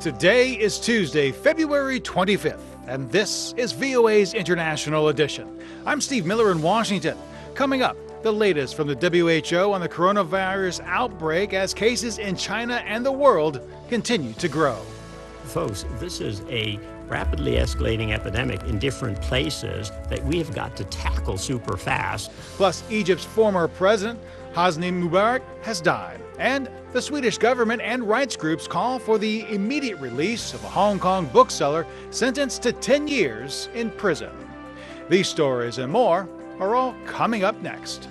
Today is Tuesday, February 25th, and this is VOA's International Edition. I'm Steve Miller in Washington. Coming up, the latest from the WHO on the coronavirus outbreak as cases in China and the world continue to grow. Folks, this is a rapidly escalating epidemic in different places that we have got to tackle super fast. Plus, Egypt's former president, Hosni Mubarak, has died. And the Swedish government and rights groups call for the immediate release of a Hong Kong bookseller sentenced to 10 years in prison. These stories and more are all coming up next.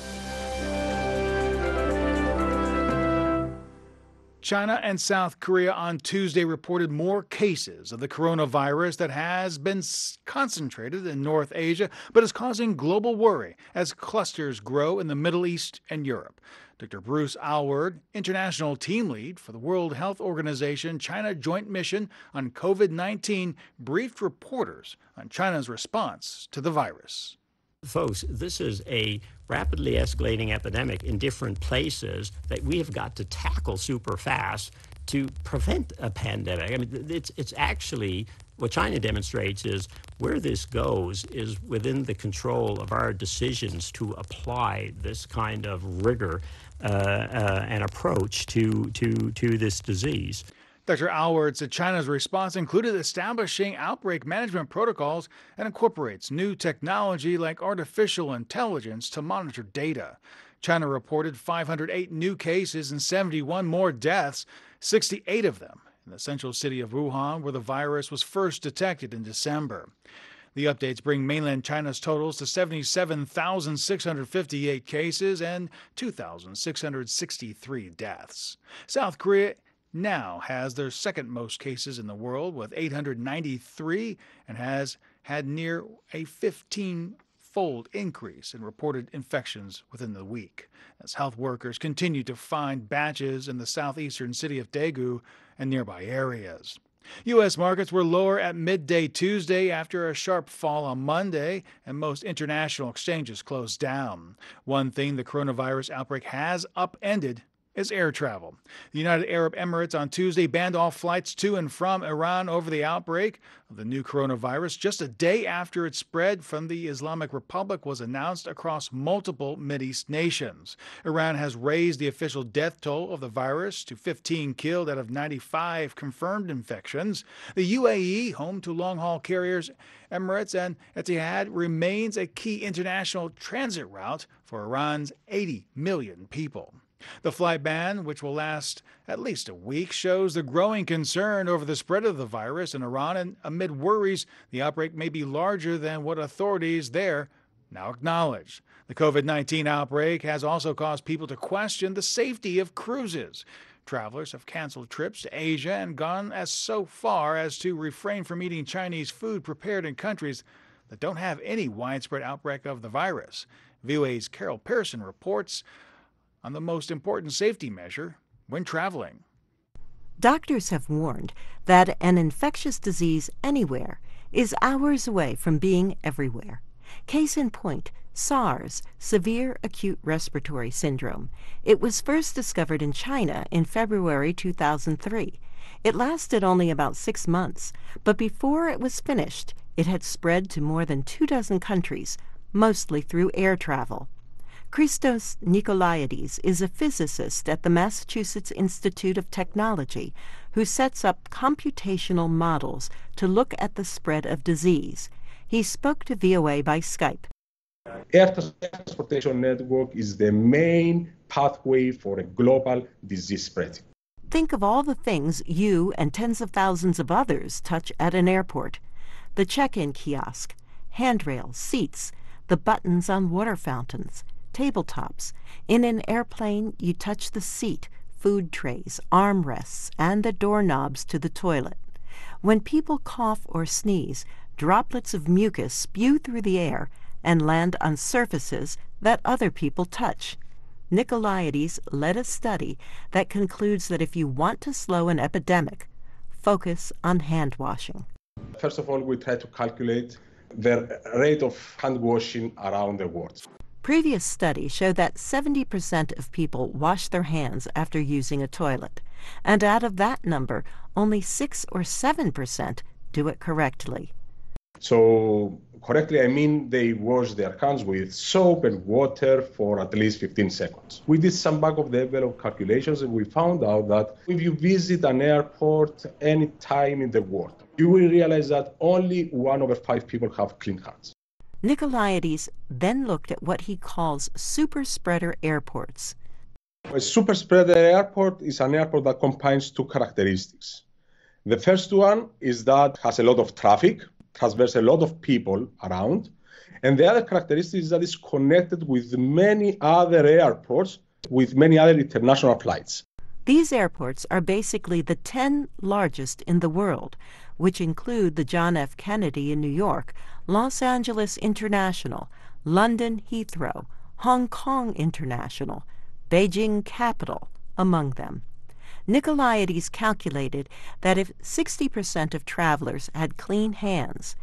China and South Korea on Tuesday reported more cases of the coronavirus that has been concentrated in North Asia, but is causing global worry as clusters grow in the Middle East and Europe. Dr. Bruce Aylward, international team lead for the World Health Organization China Joint Mission on COVID-19, briefed reporters on China's response to the virus. Folks, this is a rapidly escalating epidemic in different places that we have got to tackle super fast to prevent a pandemic. I mean, it's actually what China demonstrates is where this goes is within the control of our decisions to apply this kind of rigor and approach to this disease. Dr. Aylward said China's response included establishing outbreak management protocols and incorporates new technology like artificial intelligence to monitor data. China reported 508 new cases and 71 more deaths, 68 of them in the central city of Wuhan, where the virus was first detected in December. The updates bring mainland China's totals to 77,658 cases and 2,663 deaths. South Korea now has their second most cases in the world with 893 and has had near a 15-fold increase in reported infections within the week as health workers continue to find batches in the southeastern city of Daegu and nearby areas. U.S. markets were lower at midday Tuesday after a sharp fall on Monday, and most international exchanges closed down. One thing the coronavirus outbreak has upended is air travel. The United Arab Emirates on Tuesday banned all flights to and from Iran over the outbreak of the new coronavirus just a day after its spread from the Islamic Republic was announced across multiple Mideast nations. Iran has raised the official death toll of the virus to 15 killed out of 95 confirmed infections. The UAE, home to long-haul carriers Emirates and Etihad, remains a key international transit route for Iran's 80 million people. The flight ban, which will last at least a week, shows the growing concern over the spread of the virus in Iran, and amid worries the outbreak may be larger than what authorities there now acknowledge. The COVID-19 outbreak has also caused people to question the safety of cruises. Travelers have canceled trips to Asia and gone so far as to refrain from eating Chinese food prepared in countries that don't have any widespread outbreak of the virus. VOA's Carol Pearson reports on the most important safety measure when traveling. Doctors have warned that an infectious disease anywhere is hours away from being everywhere. Case in point, SARS, Severe Acute Respiratory Syndrome. It was first discovered in China in February 2003. It lasted only about 6 months, but before it was finished, it had spread to more than 24 countries, mostly through air travel. Christos Nikolaides is a physicist at the Massachusetts Institute of Technology who sets up computational models to look at the spread of disease. He spoke to VOA by Skype. Air transportation network is the main pathway for a global disease spread. Think of all the things you and tens of thousands of others touch at an airport. The check-in kiosk, handrails, seats, the buttons on water fountains, tabletops. In an airplane, you touch the seat, food trays, armrests, and the doorknobs to the toilet. When people cough or sneeze, droplets of mucus spew through the air and land on surfaces that other people touch. Nikolaides led a study that concludes that if you want to slow an epidemic, focus on hand washing. First of all, we try to calculate the rate of hand washing around the world. Previous studies show that 70% of people wash their hands after using a toilet, and out of that number, only 6 or 7% do it correctly. So correctly, I mean they wash their hands with soap and water for at least 15 seconds. We did some back-of-the-envelope calculations, and we found out that if you visit an airport any time in the world, you will realize that only 1 over 5 people have clean hands. Nikolaides then looked at what he calls super-spreader airports. A super-spreader airport is an airport that combines two characteristics. The first one is that it has a lot of traffic, there's a lot of people around, and the other characteristic is that it's connected with many other airports, with many other international flights. These airports are basically the 10 largest in the world, which include the John F. Kennedy in New York, Los Angeles International, London Heathrow, Hong Kong International, Beijing Capital, among them. Nikolaides calculated that if 60% of travelers had clean hands,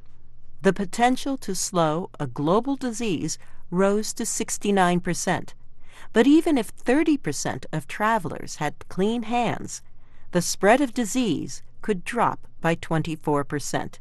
the potential to slow a global disease rose to 69%. But even if 30% of travelers had clean hands, the spread of disease could drop by 24%.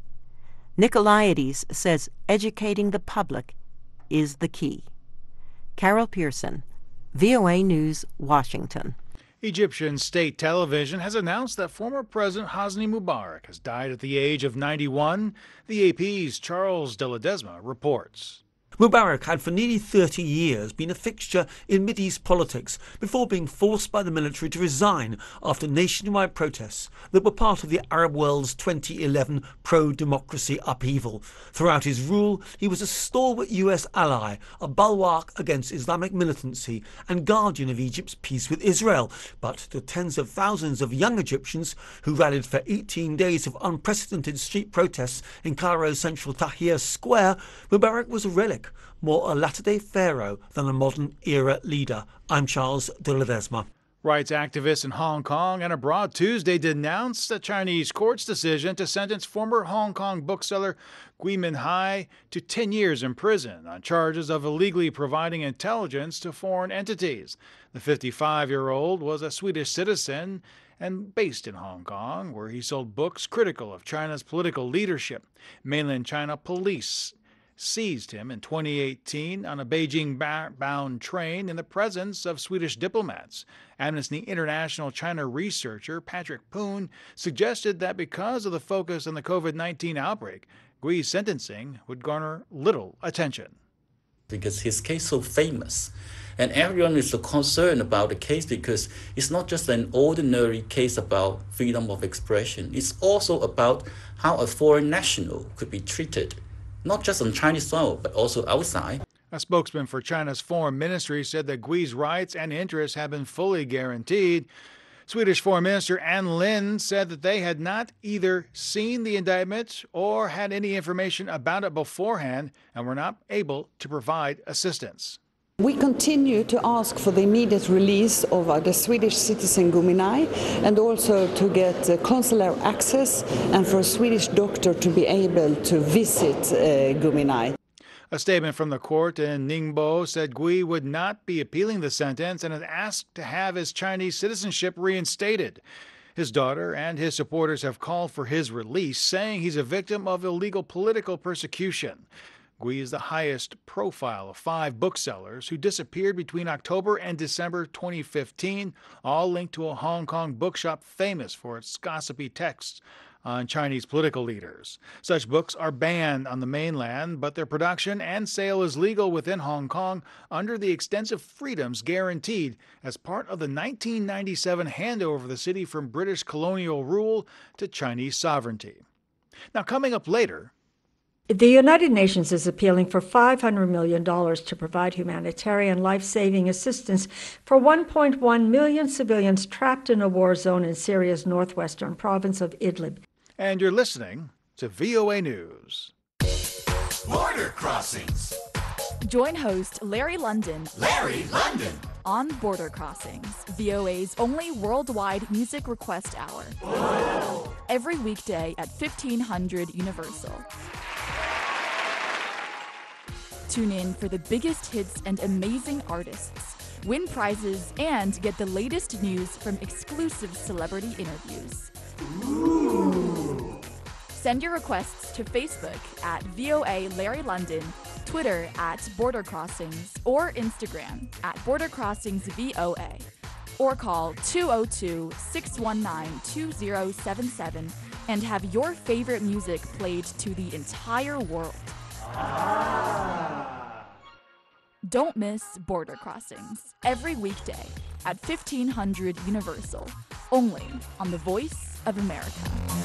Nikolaides says educating the public is the key. Carol Pearson, VOA News, Washington. Egyptian state television has announced that former President Hosni Mubarak has died at the age of 91. The AP's Charles de Ledesma reports. Mubarak had for nearly 30 years been a fixture in Mideast politics before being forced by the military to resign after nationwide protests that were part of the Arab world's 2011 pro-democracy upheaval. Throughout his rule, he was a stalwart US ally, a bulwark against Islamic militancy and guardian of Egypt's peace with Israel. But to tens of thousands of young Egyptians who rallied for 18 days of unprecedented street protests in Cairo's central Tahrir Square, Mubarak was a relic, more a latter-day pharaoh than a modern-era leader. I'm Charles de Ledesma. Rights activists in Hong Kong and abroad Tuesday denounced the Chinese court's decision to sentence former Hong Kong bookseller Gui Minhai to 10 years in prison on charges of illegally providing intelligence to foreign entities. The 55-year-old was a Swedish citizen and based in Hong Kong, where he sold books critical of China's political leadership. Mainland China police seized him in 2018 on a Beijing-bound train in the presence of Swedish diplomats. Amnesty International China researcher Patrick Poon suggested that because of the focus on the COVID-19 outbreak, Gui's sentencing would garner little attention. Because his case is so famous, and everyone is so concerned about the case because it's not just an ordinary case about freedom of expression. It's also about how a foreign national could be treated, not just on Chinese soil, but also outside. A spokesman for China's foreign ministry said that Gui's rights and interests have been fully guaranteed. Swedish Foreign Minister Ann Lind said that they had not either seen the indictment or had any information about it beforehand and were not able to provide assistance. We continue to ask for the immediate release of the Swedish citizen Gui Minhai and also to get consular access and for a Swedish doctor to be able to visit Gui Minhai. A statement from the court in Ningbo said Gui would not be appealing the sentence and had asked to have his Chinese citizenship reinstated. His daughter and his supporters have called for his release, saying he's a victim of illegal political persecution. Gui is the highest profile of 5 booksellers who disappeared between October and December 2015, all linked to a Hong Kong bookshop famous for its gossipy texts on Chinese political leaders. Such books are banned on the mainland, but their production and sale is legal within Hong Kong under the extensive freedoms guaranteed as part of the 1997 handover of the city from British colonial rule to Chinese sovereignty. Now, coming up later, the United Nations is appealing for $500 million to provide humanitarian life-saving assistance for 1.1 million civilians trapped in a war zone in Syria's northwestern province of Idlib. And you're listening to VOA News. Border Crossings. Join host Larry London. Larry London. On Border Crossings, VOA's only worldwide music request hour. Whoa. Every weekday at 1500 Universal. Tune in for the biggest hits and amazing artists. Win prizes and get the latest news from exclusive celebrity interviews. Ooh. Send your requests to Facebook at VOA Larry London, Twitter at Border Crossings, or Instagram at Border Crossings VOA. Or call 202-619-2077 and have your favorite music played to the entire world. Don't miss Border Crossings every weekday at 1500 Universal, only on the Voice of America.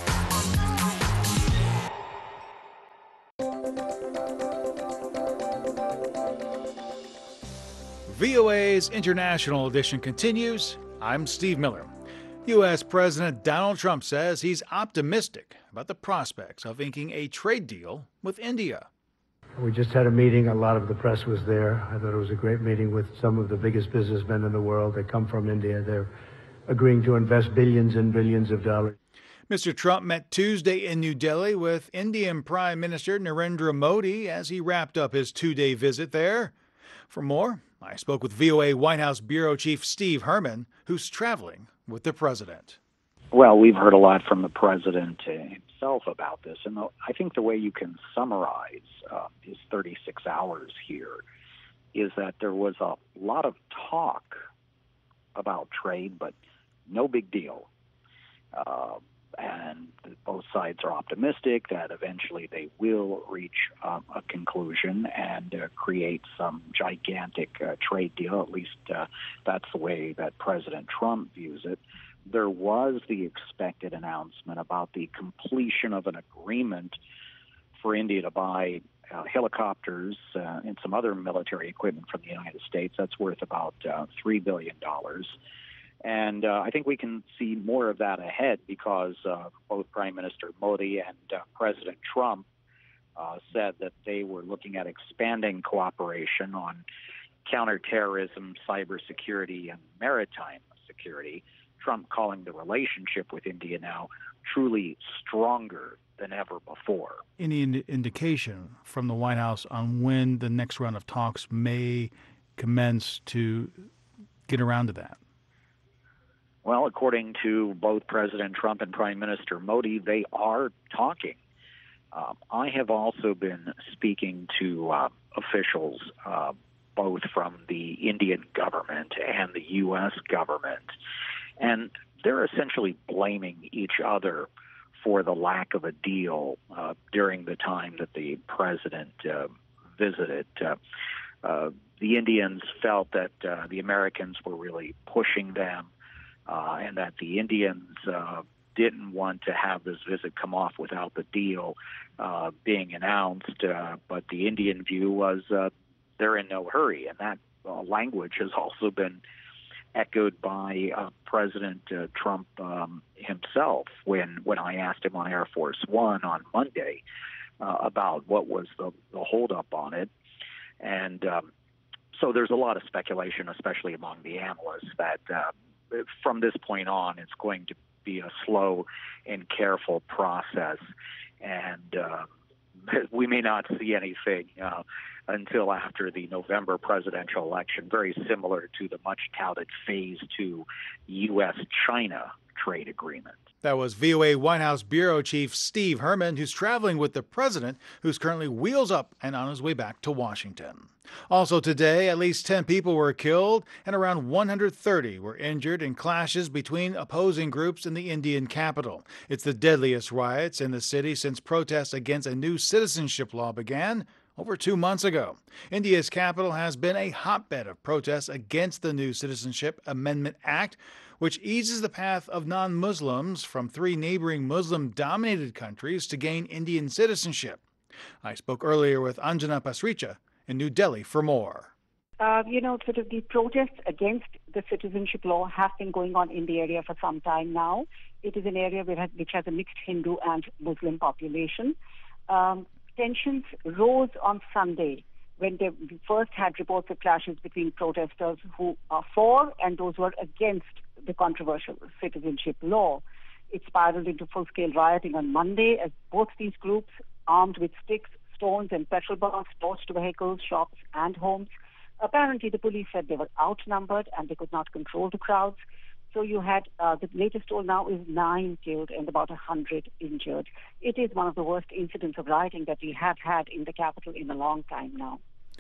VOA's International Edition continues. I'm Steve Miller. U.S. President Donald Trump says he's optimistic about the prospects of inking a trade deal with India. We just had a meeting. A lot of the press was there. I thought it was a great meeting with some of the biggest businessmen in the world that come from India. They're agreeing to invest billions and billions of dollars. Mr. Trump met Tuesday in New Delhi with Indian Prime Minister Narendra Modi as he wrapped up his two-day visit there. For more, I spoke with VOA White House Bureau Chief Steve Herman, who's traveling with the president. Well, we've heard a lot from the president himself about this, and I think the way you can summarize his 36 hours here is that there was a lot of talk about trade, but no big deal. And both sides are optimistic that eventually they will reach a conclusion and create some gigantic trade deal. At least that's the way that President Trump views it. There was the expected announcement about the completion of an agreement for India to buy helicopters and some other military equipment from the United States. That's worth about $3 billion. And I think we can see more of that ahead because both Prime Minister Modi and President Trump said that they were looking at expanding cooperation on counterterrorism, cybersecurity, and maritime security. Trump calling the relationship with India now truly stronger than ever before. Any indication from the White House on when the next round of talks may commence to get around to that? Well, according to both President Trump and Prime Minister Modi, they are talking. I have also been speaking to officials, both from the Indian government and the U.S. government, and they're essentially blaming each other for the lack of a deal during the time that the president visited. The Indians felt that the Americans were really pushing them, and that the Indians didn't want to have this visit come off without the deal being announced. But the Indian view was they're in no hurry. And that language has also been echoed by President Trump himself when I asked him on Air Force One on Monday about what was the holdup on it. And so there's a lot of speculation, especially among the analysts, that from this point on, it's going to be a slow and careful process, and we may not see anything until after the November presidential election, very similar to the much-touted Phase 2 U.S.-China trade agreement. That was VOA White House Bureau Chief Steve Herman, who's traveling with the president, who's currently wheels up and on his way back to Washington. Also today, at least 10 people were killed and around 130 were injured in clashes between opposing groups in the Indian capital. It's the deadliest riots in the city since protests against a new citizenship law began over 2 months ago. India's capital has been a hotbed of protests against the new Citizenship Amendment Act, which eases the path of non-Muslims from 3 neighboring Muslim-dominated countries to gain Indian citizenship. I spoke earlier with Anjana Pasricha in New Delhi for more. Sort of the protests against the citizenship law have been going on in the area for some time now. It is an area which has a mixed Hindu and Muslim population. Tensions rose on Sunday when they first had reports of clashes between protesters who are for and those who are against the controversial citizenship law. It spiraled into full-scale rioting on Monday as both these groups, armed with sticks, stones and petrol bombs torched vehicles, shops, and homes. Apparently, the police said they were outnumbered and they could not control the crowds. So you had, the latest toll now is 9 killed and about 100 injured. It is one of the worst incidents of rioting that we have had in the capital in a long time now.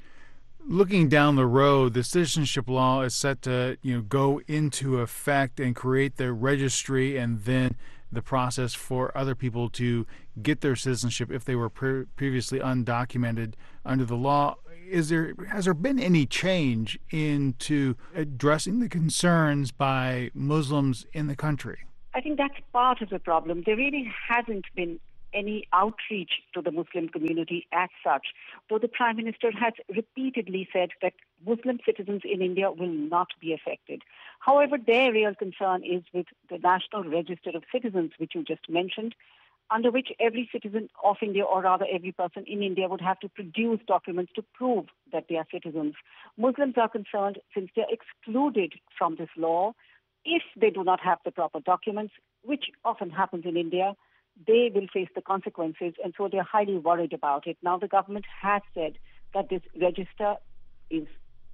Looking down the road, the citizenship law is set to go into effect and create the registry and then the process for other people to get their citizenship if they were previously undocumented under the law. Has there been any change into addressing the concerns by Muslims in the country? I think that's part of the problem. There really hasn't been any outreach to the Muslim community as such, though the Prime Minister has repeatedly said that Muslim citizens in India will not be affected. However, their real concern is with the National Register of Citizens, which you just mentioned, under which every citizen of India, or rather every person in India, would have to produce documents to prove that they are citizens. Muslims are concerned, since they are excluded from this law, if they do not have the proper documents, which often happens in India, they will face the consequences, and so they are highly worried about it. Now, the government has said that this register is,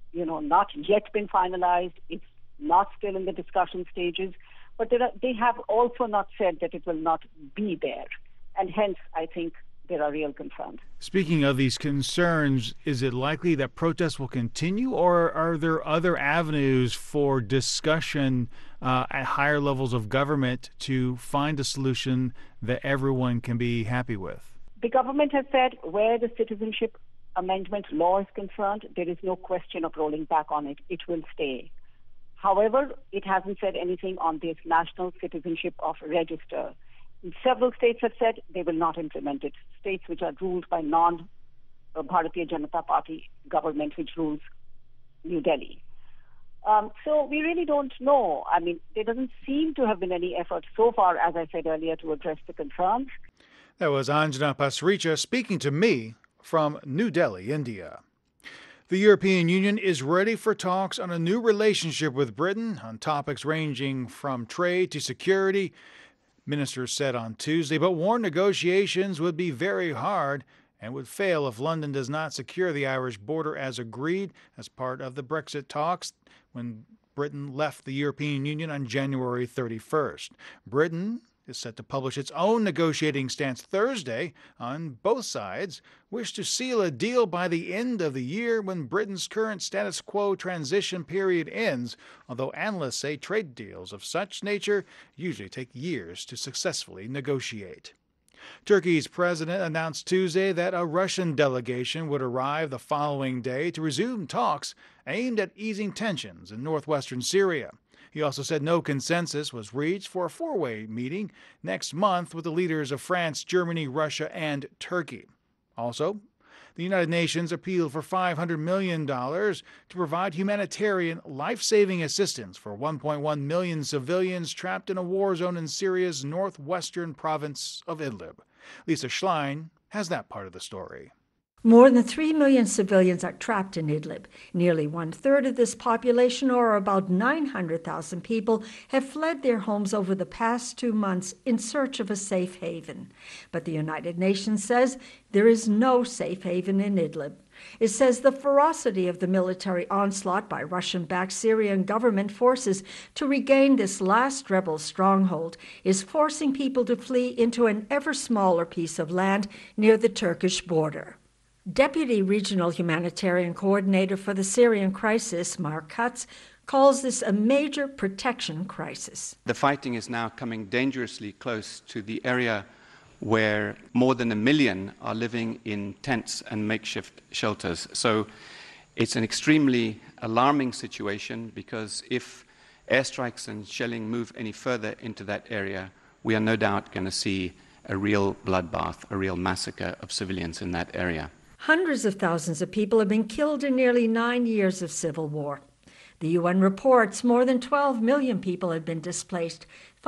not yet been finalized. It's not still in the discussion stages, but they have also not said that it will not be there, and hence, I think there are real concerns. Speaking of these concerns, is it likely that protests will continue, or are there other avenues for discussion at higher levels of government to find a solution that everyone can be happy with? The government has said where the citizenship amendment law is concerned, there is no question of rolling back on it. It will stay. However, it hasn't said anything on this National Citizenship of Register. Several states have said they will not implement it. States which are ruled by non-Bharatiya Janata Party government, which rules New Delhi. So we really don't know. I mean, there doesn't seem to have been any effort so far, as I said earlier, to address the concerns. That was Anjana Pasricha speaking to me from New Delhi, India. The European Union is ready for talks on a new relationship with Britain on topics ranging from trade to security, ministers said on Tuesday, but warned negotiations would be very hard and would fail if London does not secure the Irish border as agreed as part of the Brexit talks when Britain left the European Union on January 31st. Britain is set to publish its own negotiating stance Thursday. On both sides wish to seal a deal by the end of the year when Britain's current status quo transition period ends, although analysts say trade deals of such nature usually take years to successfully negotiate. Turkey's president announced Tuesday that a Russian delegation would arrive the following day to resume talks aimed at easing tensions in northwestern Syria. He also said no consensus was reached for a four-way meeting next month with the leaders of France, Germany, Russia, and Turkey. Also, the United Nations appealed for $500 million to provide humanitarian life-saving assistance for 1.1 million civilians trapped in a war zone in Syria's northwestern province of Idlib. Lisa Schlein has that part of the story. More than 3 million civilians are trapped in Idlib. Nearly one-third of this population, or about 900,000 people, have fled their homes over the past 2 months in search of a safe haven. But the United Nations says there is no safe haven in Idlib. It says the ferocity of the military onslaught by Russian-backed Syrian government forces to regain this last rebel stronghold is forcing people to flee into an ever smaller piece of land near the Turkish border. Deputy Regional Humanitarian Coordinator for the Syrian crisis, Mark Katz, calls this a major protection crisis. The fighting is now coming dangerously close to the area where more than 1 million are living in tents and makeshift shelters. So it's an extremely alarming situation, because if airstrikes and shelling move any further into that area, we are no doubt going to see a real bloodbath, a real massacre of civilians in that area. Hundreds of thousands of people have been killed in nearly 9 years of civil war. The UN reports more than 12 million people have been displaced,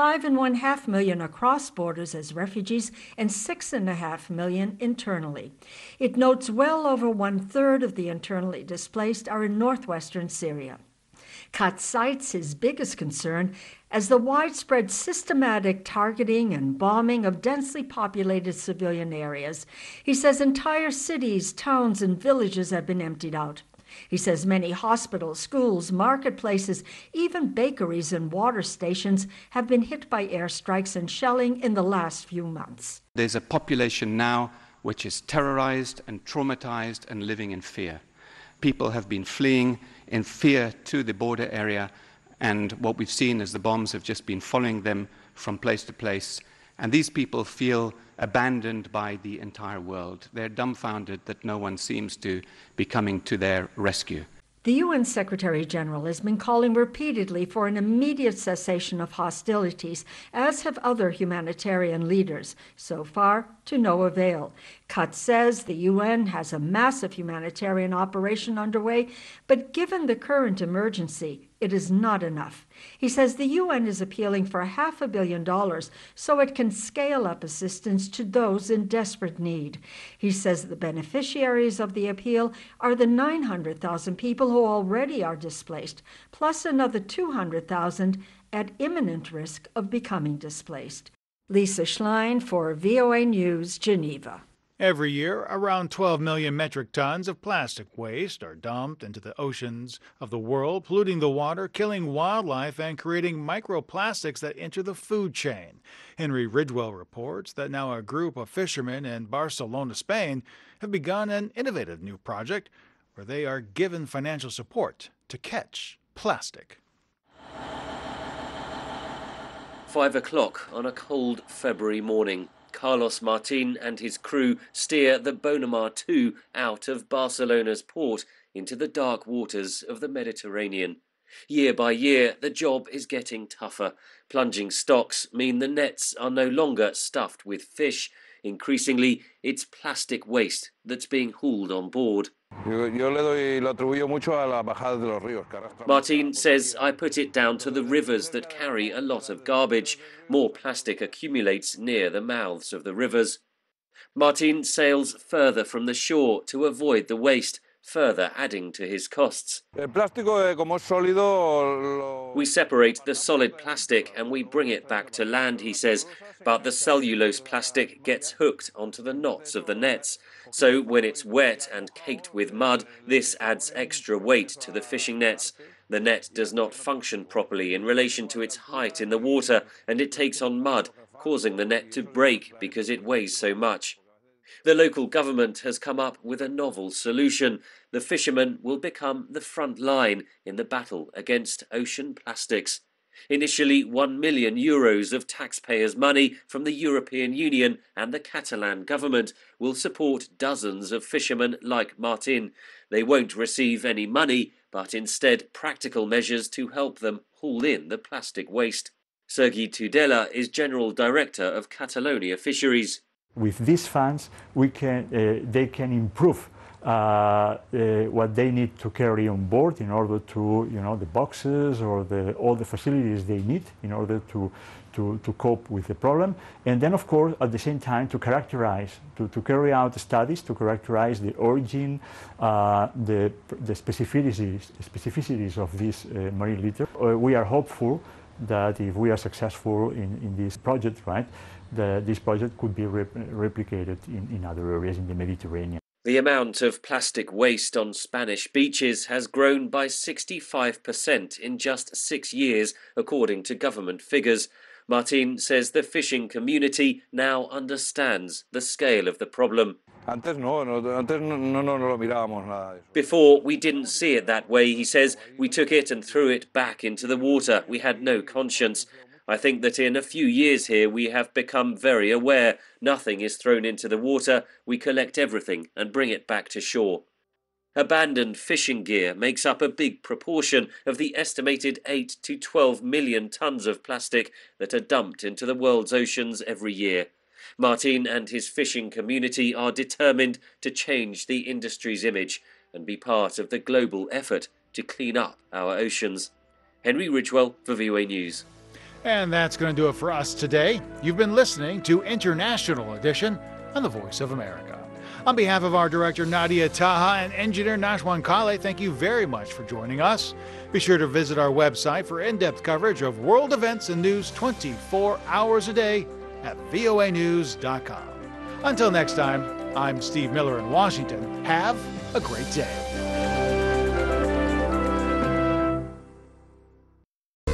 5.5 million across borders as refugees, and 6.5 million internally. It notes well over one-third of the internally displaced are in northwestern Syria. Cutt cites his biggest concern as the widespread systematic targeting and bombing of densely populated civilian areas. He says entire cities, towns, and villages have been emptied out. He says many hospitals, schools, marketplaces, even bakeries and water stations have been hit by airstrikes and shelling in the last few months. There's a population now which is terrorized and traumatized and living in fear. People have been fleeing in fear to the border area, and what we've seen is the bombs have just been following them from place to place. And these people feel abandoned by the entire world. They're dumbfounded that no one seems to be coming to their rescue. The UN Secretary General has been calling repeatedly for an immediate cessation of hostilities, as have other humanitarian leaders. So far, to no avail. Cutt says the UN has a massive humanitarian operation underway, but given the current emergency, it is not enough. He says the UN is appealing for $500 million so it can scale up assistance to those in desperate need. He says the beneficiaries of the appeal are the 900,000 people who already are displaced, plus another 200,000 at imminent risk of becoming displaced. Lisa Schlein for VOA News, Geneva. Every year, around 12 million metric tons of plastic waste are dumped into the oceans of the world, polluting the water, killing wildlife, and creating microplastics that enter the food chain. Henry Ridgwell reports that now a group of fishermen in Barcelona, Spain, have begun an innovative new project where they are given financial support to catch plastic. 5 o'clock on a cold February morning. Carlos Martin and his crew steer the Bonamar II out of Barcelona's port into the dark waters of the Mediterranean. Year by year, the job is getting tougher. Plunging stocks mean the nets are no longer stuffed with fish. Increasingly, it's plastic waste that's being hauled on board. Martin says, I put it down to the rivers that carry a lot of garbage. More plastic accumulates near the mouths of the rivers. Martin sails further from the shore to avoid the waste, further adding to his costs. We separate the solid plastic and we bring it back to land, he says, but the cellulose plastic gets hooked onto the knots of the nets. So when it's wet and caked with mud, this adds extra weight to the fishing nets. The net does not function properly in relation to its height in the water, and it takes on mud, causing the net to break because it weighs so much. The local government has come up with a novel solution. The fishermen will become the front line in the battle against ocean plastics. Initially, €1 million of taxpayers' money from the European Union and the Catalan government will support dozens of fishermen like Martin. They won't receive any money, but instead practical measures to help them haul in the plastic waste. Sergi Tudela is General Director of Catalonia Fisheries. With these funds, they can improve what they need to carry on board in order to, the boxes or all the facilities they need in order to cope with the problem. And then, of course, at the same time, to characterize, to carry out studies to characterize the origin, the specificities of this marine litter. We are hopeful that if we are successful in this project, right, this project could be replicated in other areas in the Mediterranean. The amount of plastic waste on Spanish beaches has grown by 65% in just 6 years, according to government figures. Martin says the fishing community now understands the scale of the problem. Before, we didn't see it that way, he says. We took it and threw it back into the water. We had no conscience. I think that in a few years here we have become very aware. Nothing is thrown into the water. We collect everything and bring it back to shore. Abandoned fishing gear makes up a big proportion of the estimated 8 to 12 million tons of plastic that are dumped into the world's oceans every year. Martin and his fishing community are determined to change the industry's image and be part of the global effort to clean up our oceans. Henry Ridgwell for VOA News. And that's going to do it for us today. You've been listening to International Edition on the Voice of America. On behalf of our director, Nadia Taha, and engineer Nashwan Kale, thank you very much for joining us. Be sure to visit our website for in-depth coverage of world events and news 24 hours a day at voanews.com. Until next time, I'm Steve Miller in Washington. Have a great day.